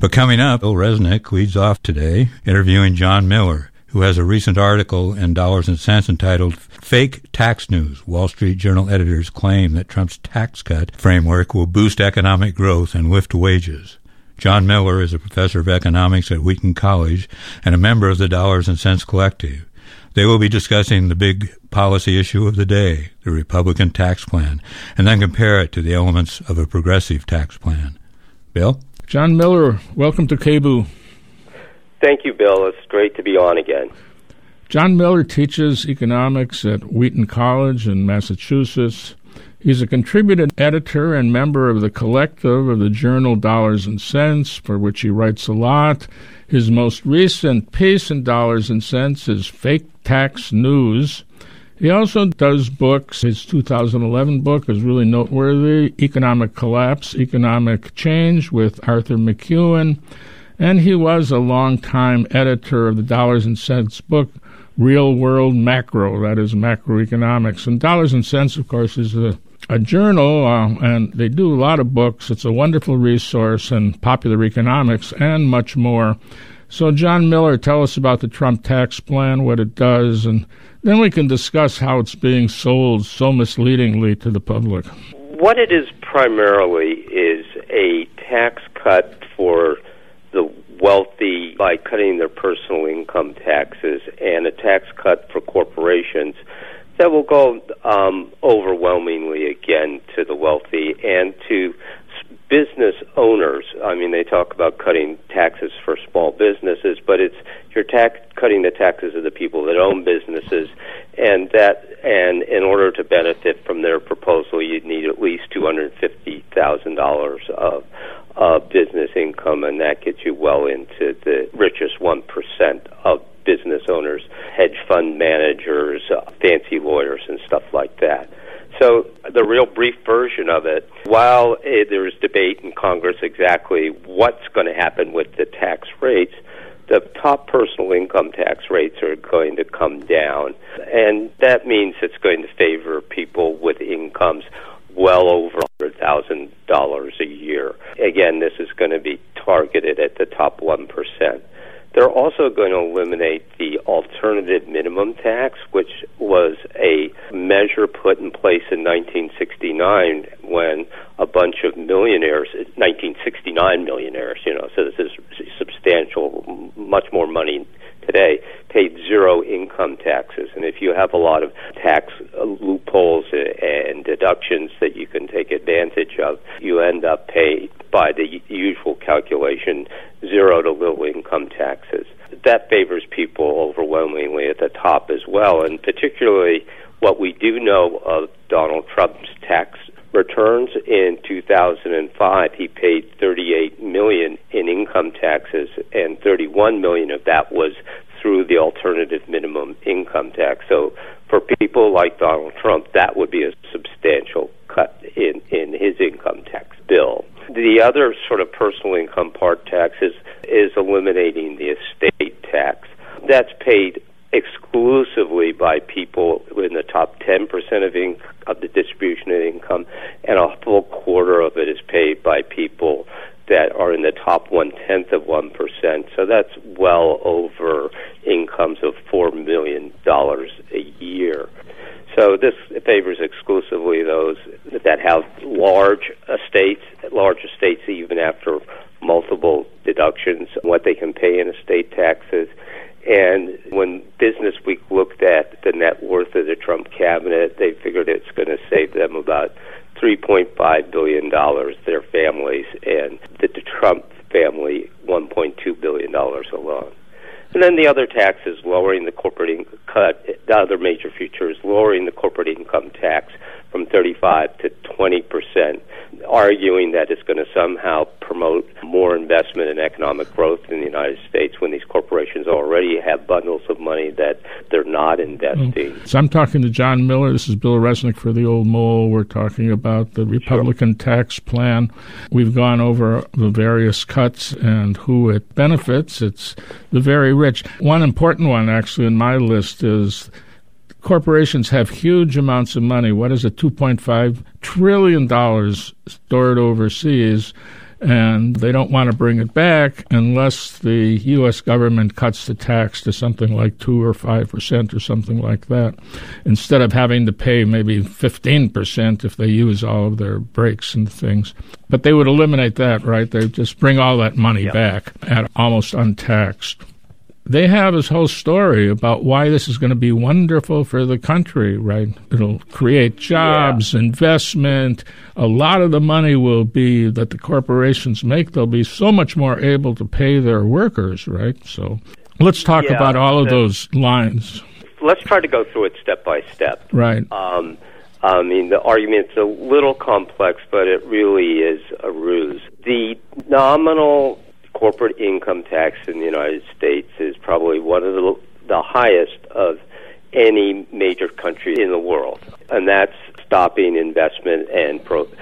But coming up, Bill Resnick leads off today interviewing John Miller, who has a recent article in Dollars and Cents entitled Fake Tax News. Wall Street Journal editors claim that Trump's tax cut framework will boost economic growth and lift wages. John Miller is a professor of economics at Wheaton College and a member of the Dollars and Cents Collective. They will be discussing the big policy issue of the day, the Republican tax plan, and then compare it to the elements of a progressive tax plan. Bill? John Miller, welcome to KBOO. Thank you, Bill. It's great to be on again. John Miller teaches economics at Wheaton College in Massachusetts. He's a contributing editor and member of the collective of the journal Dollars and Cents, for which he writes a lot. His most recent piece in Dollars and Cents is Fake Tax News. He also does books. His 2011 book is really noteworthy, Economic Collapse, Economic Change, with Arthur McEwen. And he was a longtime editor of the Dollars and Cents book, Real World Macro, that is macroeconomics. And Dollars and Cents, of course, is a journal, and they do a lot of books. It's a wonderful resource in popular economics and much more. So, John Miller, tell us about the Trump tax plan, what it does, and then we can discuss how it's being sold so misleadingly to the public. What it is primarily is a tax cut for the wealthy by cutting their personal income taxes, and a tax cut for corporations that will go overwhelmingly again to the wealthy and to business owners. I mean, they talk about cutting taxes for small businesses, but you're cutting the taxes of the people that own businesses, and in order to benefit from their proposal, you'd need at least $250,000 of business income, and that gets you well into the richest 1% of business owners, hedge fund managers, fancy lawyers, and stuff like that. So the real brief version of it, while there's debate in Congress exactly what's going to happen with the tax rates, the top personal income tax rates are going to come down, and that means it's going to favor people with incomes well over $100,000 a year. Again, this is going to be targeted at the top 1%. They're also going to eliminate the alternative minimum tax, which was a measure put in place in 1969 when a bunch of millionaires, 1969 millionaires, so this is substantial, much more money today, paid zero income taxes. And if you have a lot of tax loopholes and deductions that you can take advantage of, you end up paying, by the usual calculation, zero to little income taxes. That favors people overwhelmingly at the top as well, and particularly what we do know of Donald Trump's tax returns. In 2005, he paid $38 million in income taxes, and $31 million of that was through the alternative minimum income tax. So for people like Donald Trump, that would be a substantial cut in his income tax bill. The other sort of personal income part tax is eliminating the estate tax. That's paid exclusively by people in the top 10% of the distribution of income, and a full quarter of it is paid by people that are in the top 1/10 of 1%. So that's well over incomes of $4 million a year. So this favors exclusively those that have large estates even after multiple deductions, what they can pay in estate taxes. And when Business Week looked at the net worth of the Trump cabinet, they figured it's going to save them about $3.5 billion, their families, and the Trump family $1.2 billion alone. And then the other tax is lowering the corporate the other major feature is lowering the corporate income tax from 35 to 20%, arguing that it's going to somehow promote more investment and economic growth in the United States when these corporations already have bundles of money that they're not investing. So I'm talking to John Miller. This is Bill Resnick for The Old Mole. We're talking about the Republican tax plan. We've gone over the various cuts and who it benefits. It's the very rich. One important one, actually, in my list is corporations have huge amounts of money. What is it, $2.5 trillion stored overseas, and they don't want to bring it back unless the U.S. government cuts the tax to something like 2 or 5% or something like that, instead of having to pay maybe 15% if they use all of their breaks and things. But they would eliminate that, right? They just bring all that money back at almost untaxed. They have this whole story about why this is going to be wonderful for the country, right? It'll create jobs, investment. A lot of the money will be that the corporations make. They'll be so much more able to pay their workers, right? So let's talk about all of those lines. Let's try to go through it step by step. Right. I mean, the argument's a little complex, but it really is a ruse. The nominal corporate income tax in the United States is probably one of the highest of any major country in the world, and that's stopping investment and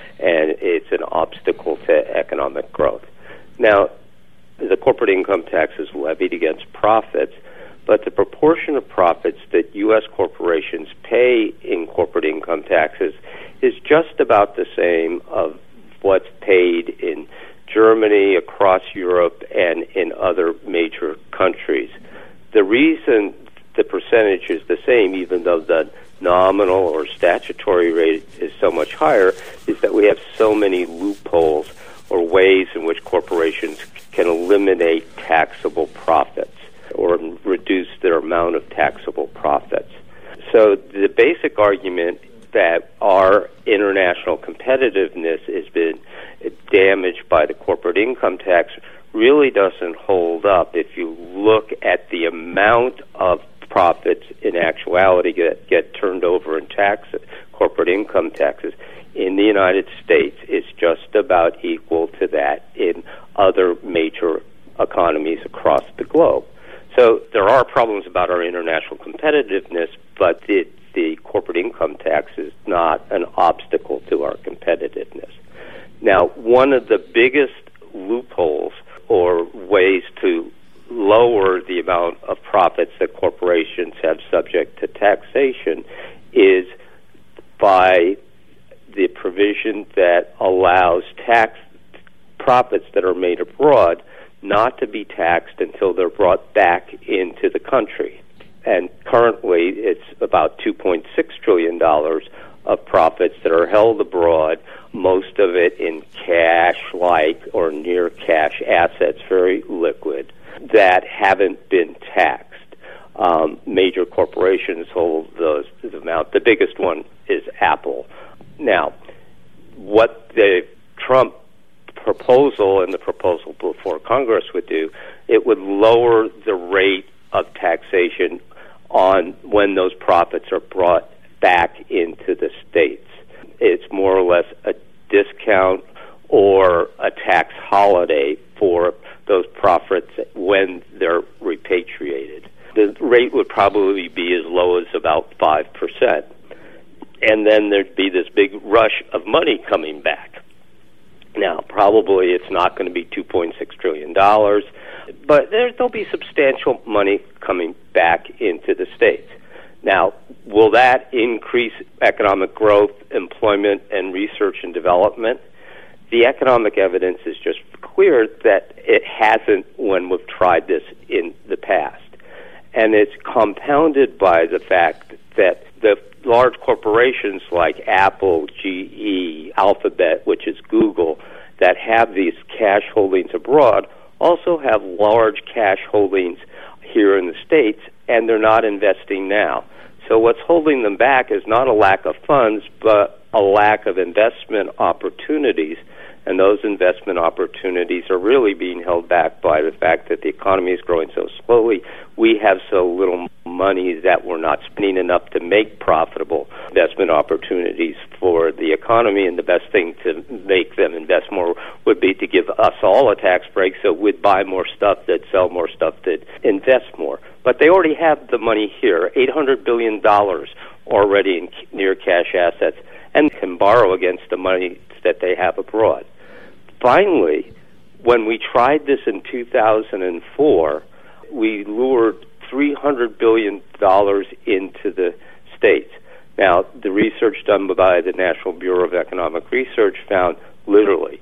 it's an obstacle to economic growth. Now, the corporate income tax is levied against profits, but the proportion of profits that U.S. corporations pay in corporate income taxes is just about the same of what's paid in Germany, across Europe, and in other major countries. The reason the percentage is the same, even though the nominal or statutory rate is so much higher, is that we have so many loopholes or ways in which corporations can eliminate taxable profits or reduce their amount of taxable profits. So the basic argument that our international competitiveness has been damaged by the corporate income tax really doesn't hold up if you look at the amount of profits in actuality get turned over in corporate income taxes. In the United States, it's just about equal to that in other major economies across the globe. So there are problems about our international competitiveness, but the corporate income tax is not an obstacle to our competitiveness. Now, one of the biggest loopholes or ways to lower the amount of profits that corporations have subject to taxation is by the provision that allows tax profits that are made abroad not to be taxed until they're brought back into the country. And currently, it's about $2.6 trillion of profits that are held abroad, most of it in cash-like or near-cash assets, very liquid, that haven't been taxed. Major corporations hold those amounts. The biggest one is Apple. Now, what the Trump proposal and the proposal before Congress would do, it would lower the rate of taxation on when those profits are brought back into the states. It's more or less a discount or a tax holiday for those profits when they're repatriated. The rate would probably be as low as about 5%. And then there'd be this big rush of money coming back. Now, probably it's not going to be $2.6 trillion, but there'll be substantial money coming back into the states. Now, will that increase economic growth, employment, and research and development? The economic evidence is just clear that it hasn't when we've tried this in the past. And it's compounded by the fact that the large corporations like Apple, GE, Alphabet, which is Google, that have these cash holdings abroad, also have large cash holdings here in the States, and they're not investing now. So what's holding them back is not a lack of funds, but a lack of investment opportunities. And those investment opportunities are really being held back by the fact that the economy is growing so slowly. We have so little money that we're not spending enough to make profitable investment opportunities for the economy, and the best thing to make them invest more would be to give us all a tax break so we'd buy more stuff, that sell more stuff, that invest more. But they already have the money here, $800 billion already in near cash assets, and can borrow against the money that they have abroad. Finally, when we tried this in 2004, we lured $300 billion into the states. Now, the research done by the National Bureau of Economic Research found literally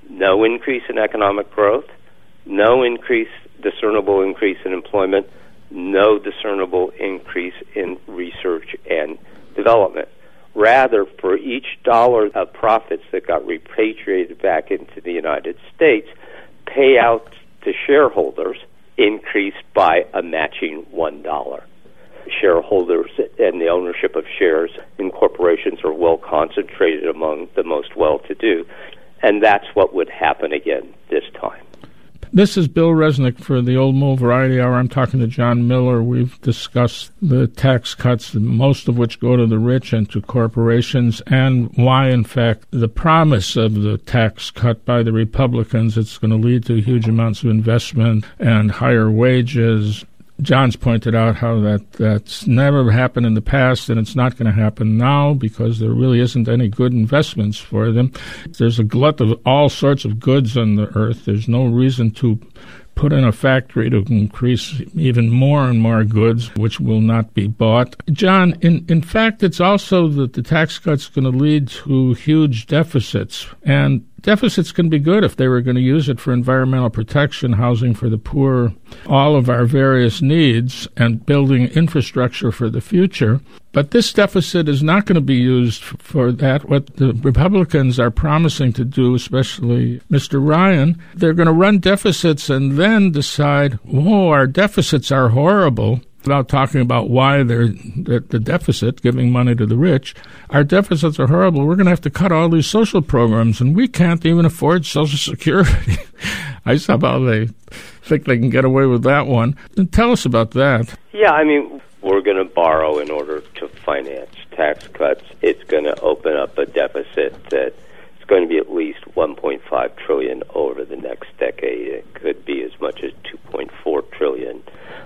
no increase in economic growth, no discernible increase in employment, no discernible increase in research and development. Rather, for each dollar of profits that got repatriated back into the United States, payouts to shareholders increased by a matching $1. Shareholders and the ownership of shares in corporations are well concentrated among the most well-to-do, and that's what would happen again this time. This is Bill Resnick for the Old Mole Variety Hour. I'm talking to John Miller. We've discussed the tax cuts, most of which go to the rich and to corporations, and why, in fact, the promise of the tax cut by the Republicans, it's going to lead to huge amounts of investment and higher wages. John's pointed out how that's never happened in the past, and it's not going to happen now because there really isn't any good investments for them. There's a glut of all sorts of goods on the earth. There's no reason to put in a factory to increase even more and more goods, which will not be bought. John, in fact, it's also that the tax cut's going to lead to huge deficits, and deficits can be good if they were going to use it for environmental protection, housing for the poor, all of our various needs, and building infrastructure for the future. But this deficit is not going to be used for that. What the Republicans are promising to do, especially Mr. Ryan, they're going to run deficits and then decide, our deficits are horrible, without talking about why they're the deficit, giving money to the rich. Our deficits are horrible. We're going to have to cut all these social programs, and we can't even afford Social Security. I somehow they think they can get away with that one. And tell us about that. Yeah, we're going to borrow in order to finance tax cuts. It's going to open up a deficit that is going to be at least $1.5 trillion over the next decade. It could be as much as $2.4 trillion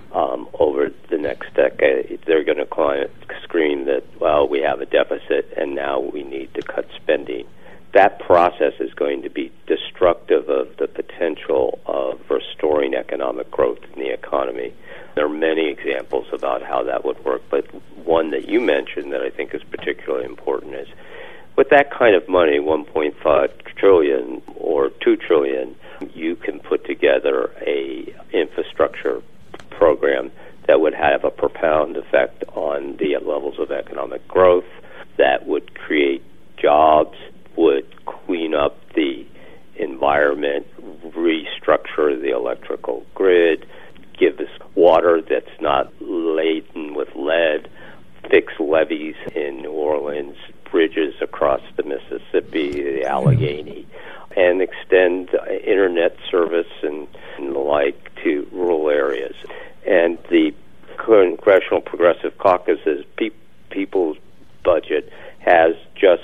over the next decade. They're going to scream that, we have a deficit and now we need to cut spending. That process is going to be destructive of the potential of restoring economic growth in the economy. There are many examples about how that would work, but one that you mentioned that I think is particularly important is with that kind of money, $1.5 trillion or $2 trillion, you can put together a infrastructure program that would have a profound effect on the levels of economic growth, that would create jobs, would clean up the environment, restructure the electrical grid, give us water that's not laden with lead, fix levees in New Orleans, bridges across the Mississippi, the Allegheny, and extend internet service and the like to rural areas. And the Congressional Progressive Caucus's People's Budget has just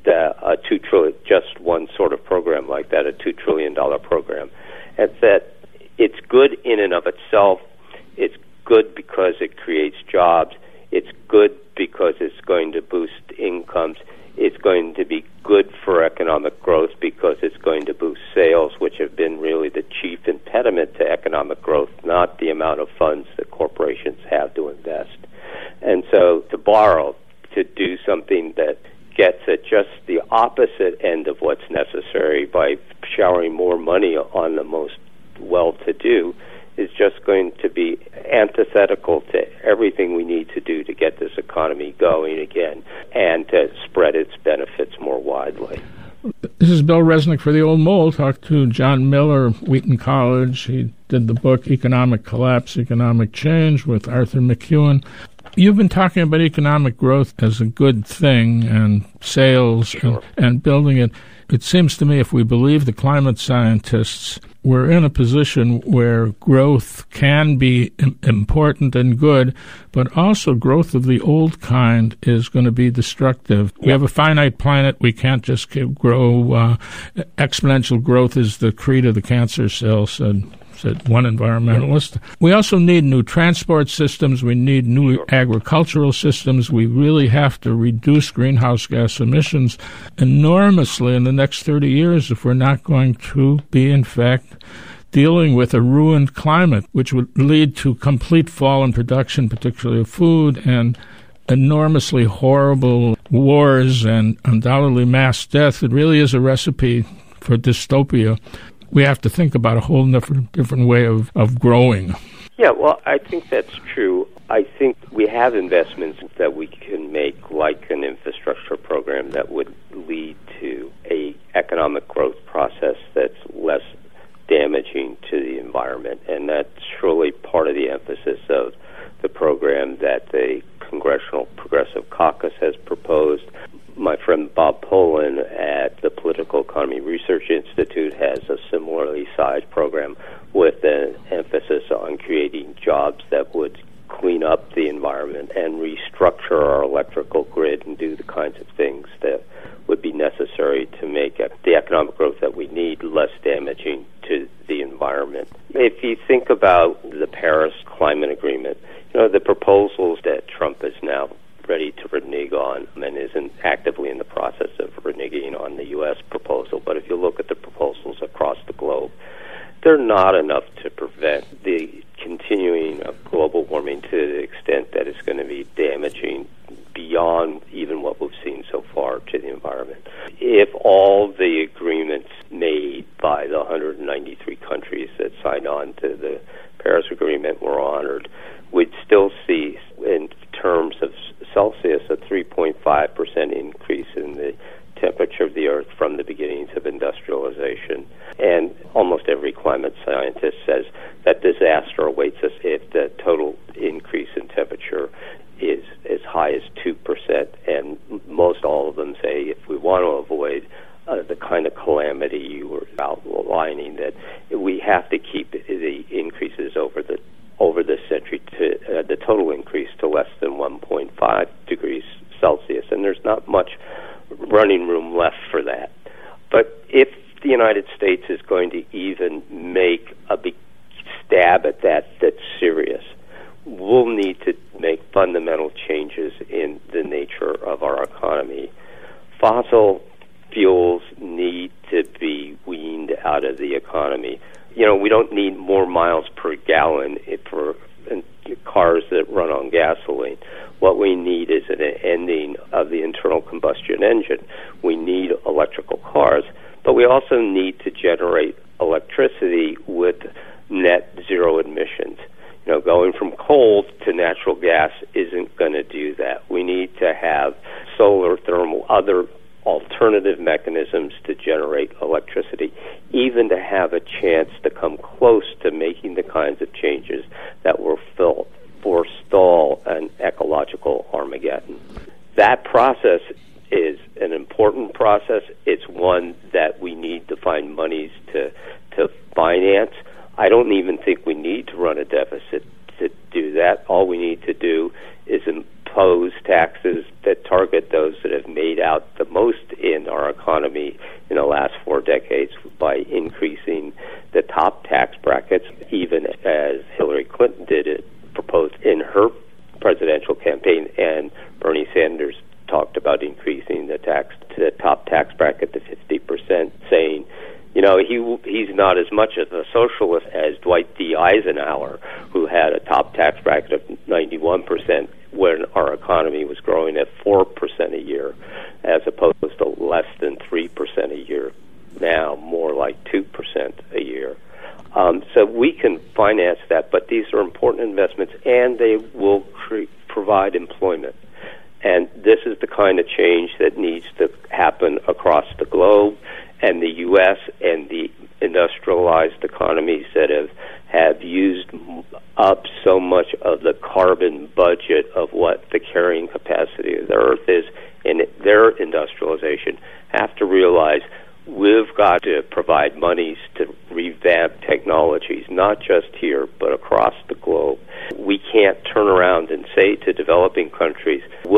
a $2 trillion, just one sort of program like that, a $2 trillion program. And that it's good in and of itself. It's good because it creates jobs. It's good because it's going to boost incomes. It's going to be good for economic growth because it's going to boost sales, which have been really the chief impediment to economic growth, not the amount of funds that corporations have to invest. And so to borrow, to do something that gets at just the opposite end of what's necessary by showering more money on the most well-to-do is just going to be antithetical to everything we need to do to get this economy going again and to spread its benefits more widely. This is Bill Resnick for the Old Mole. Talked to John Miller, Wheaton College. He did the book Economic Collapse, Economic Change with Arthur McEwen. You've been talking about economic growth as a good thing and sales Sure. and building it. It seems to me if we believe the climate scientists, we're in a position where growth can be important and good, but also growth of the old kind is going to be destructive. We have a finite planet. We can't just grow. Exponential growth is the creed of the cancer cell, said one environmentalist. We also need new transport systems. We need new agricultural systems. We really have to reduce greenhouse gas emissions enormously in the next 30 years if we're not going to be, in fact, dealing with a ruined climate, which would lead to complete fall in production, particularly of food, and enormously horrible wars and undoubtedly mass death. It really is a recipe for dystopia. We have to think about a whole different way of growing. Yeah, well, I think that's true. I think we have investments that we can make, like an infrastructure program that would lead to a economic growth process that's less damaging to the environment, and that's surely part of the emphasis of the program that the Congressional Progressive Caucus has proposed. My friend Bob Poland at the Political Economy Research Institute has a similarly sized program with an emphasis on creating jobs that would clean up the environment and restructure our electrical grid and do the kinds of things that would be necessary to make the economic growth that we need less damaging to the environment. If you think about the Paris Climate Agreement, the proposals that Trump is now ready to renege on and isn't actively in the process of reneging on the U.S. proposal, but if you look at the proposals across the globe, they're not enough to prevent the continuing of global warming to the extent that it's going to be damaging beyond even what we've seen so far to the environment. If all the agreements made by the 193 countries that signed on to the Paris Agreement were honored, we'd still see, in terms of Celsius, a 3.5% increase in the temperature of the Earth from the beginnings of industrialization. And almost every climate scientist says that disaster awaits us if the total increase in temperature is as high as 2%. And most all of them say if we want to avoid the kind of calamity you were outlining, that we have to keep the increases over the century to the total increase to less than 1.5 degrees Celsius. And there's not much running room left for that. But if the United States is going to even make a big stab at that's serious, we'll need to make fundamental changes in the nature of our economy. Fossil fuels need to be weaned out of the economy. We don't need more miles per gallon for cars that run on gasoline. What we need is an ending of the internal combustion engine. We need electrical cars, but we also need to generate electricity with net zero emissions. Going from coal to natural gas isn't going to do that. We need to have solar, thermal, other alternative mechanisms to generate electricity, even to have a chance to come close to making the kinds of changes that will forestall an ecological Armageddon. That process is an important process. It's one that we need to find monies to finance. I don't even think we need to run a deficit to do that. All we need to do is impose taxes that target those that have made out the most in our economy in the last 4 decades by increasing the top tax brackets, even as Hillary Clinton proposed in her presidential campaign, and Bernie Sanders talked about increasing the top tax bracket to 50%, saying, he's not as much of a socialist as Dwight D. Eisenhower, who had a top tax bracket of 91% when our economy was growing at 4% a year, as opposed to less than 3% a year now, more like 2% a year. So we can finance that, but these are important investments, and they will provide employment. And this is the kind of change that needs to happen across the globe, and the U.S. and the industrialized economies that have used up so much of the carbon budget of what the carrying capacity of the Earth is in their industrialization have to realize we've got to provide monies to revamp technologies, not just here, but across the globe. We can't turn around and say to developing countries,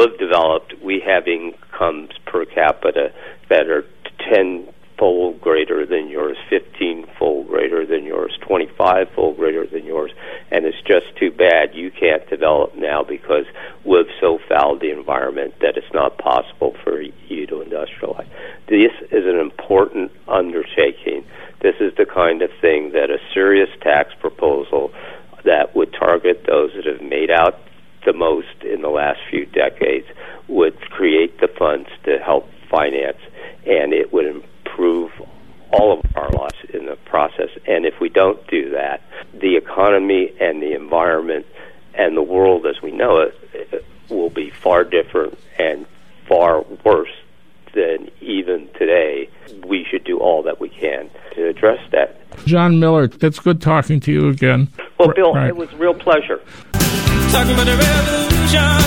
we have incomes per capita that are 10-fold greater than yours, 15-fold greater than yours, 25-fold greater than yours, and it's just too bad you can't develop now because we've so fouled the environment that it's not possible for you to industrialize. This is an important undertaking. This is the kind of thing that a serious tax proposal that would target those that have made out the most in the last few decades would create the funds to help finance, and it would improve all process. And if we don't do that, the economy and the environment and the world as we know it will be far different and far worse than even today. We should do all that we can to address that. John Miller, it's good talking to you again. Well, Bill, It was a real pleasure. Talking about a revolution.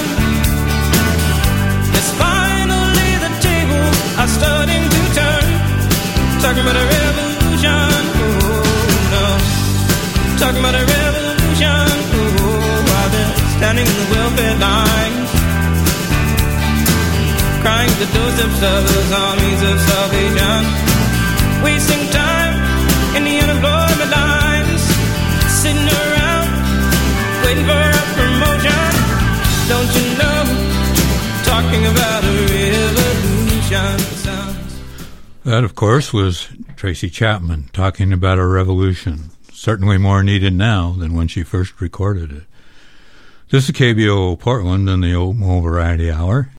It's finally the tables are starting to turn. Talking about a revolution. Oh, no. Talking about a revolution. Oh, while they're standing in the welfare lines, crying the doorsteps of those armies of salvation, wasting time in the unemployment lines, sitting around waiting for a promotion. Don't you know, talking about a revolution sounds. That, of course, was Tracy Chapman talking about a revolution, certainly more needed now than when she first recorded it. This is KBOO Portland and the Oatmeal Variety Hour.